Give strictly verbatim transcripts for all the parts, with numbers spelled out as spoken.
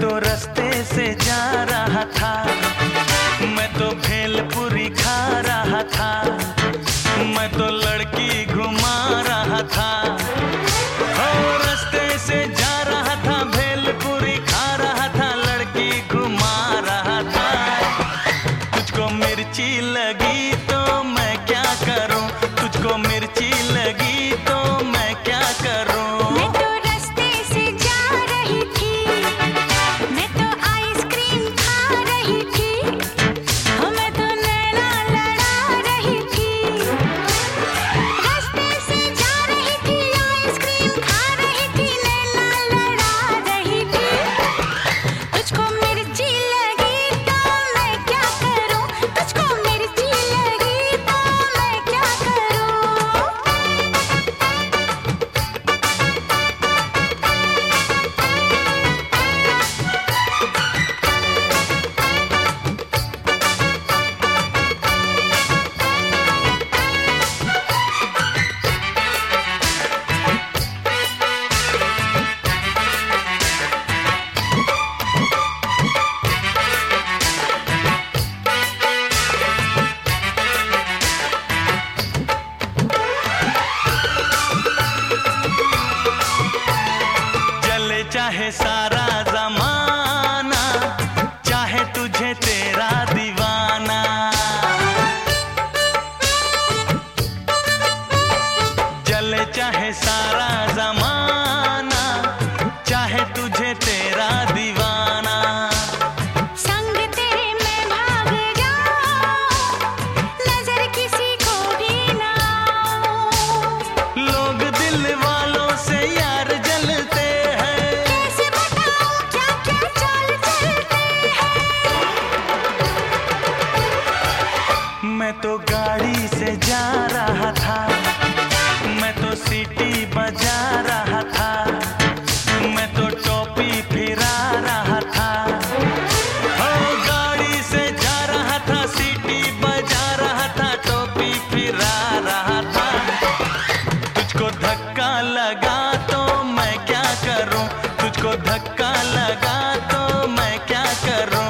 तो रास्ते से जा रहा था, मैं तो भेलपुरी खा रहा था, मैं तो लड़की घुमा रहा था। ओ रास्ते से जा रहा था, भेलपुरी खा रहा था, लड़की घुमा रहा था। तुझको मिर्ची लगी तो मैं क्या करूं, तुझको मिर्ची लगी तो मैं क्या करूं। चाहे सारा जमाना, चाहे तुझे तेरा दीवाना, जले चाहे सारा जमाना, चाहे तुझे तेरा दीवाना। संग तेरे मैं भाग जाऊं, नजर किसी को भी ना आऊं। लोग दिल वालों से यार जलते, मैं तो गाड़ी से जा रहा था, मैं तो सीटी बजा रहा था, मैं तो टोपी फिरा रहा था। ओ गाड़ी से जा रहा था, सीटी बजा रहा था, टोपी फिरा रहा था। तुझको धक्का लगा तो मैं क्या करूं, तुझको धक्का लगा तो मैं क्या करूं।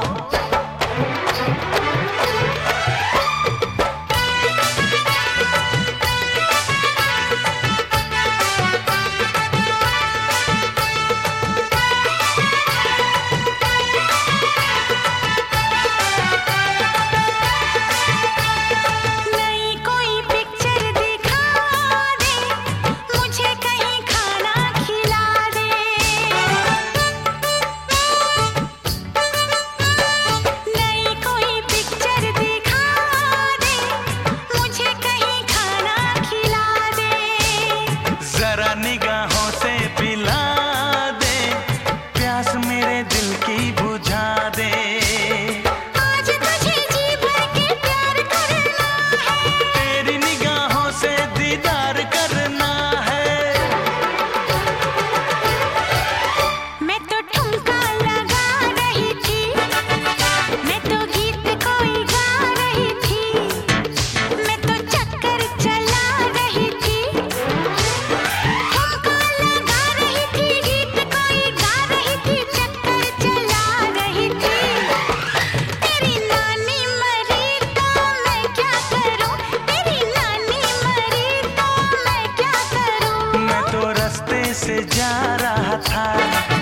जरा निगाहों से पिला दे, प्यास मेरे दिल की बुझा दे। आज तुझे जी भर के प्यार करना है, तेरी निगाहों से दीदार करना है। मैं तो ठुमका लगा रही थी, मैं तो गीत कोई गा रही थी, मैं तो चक्कर चला रही थी। से जा रहा था।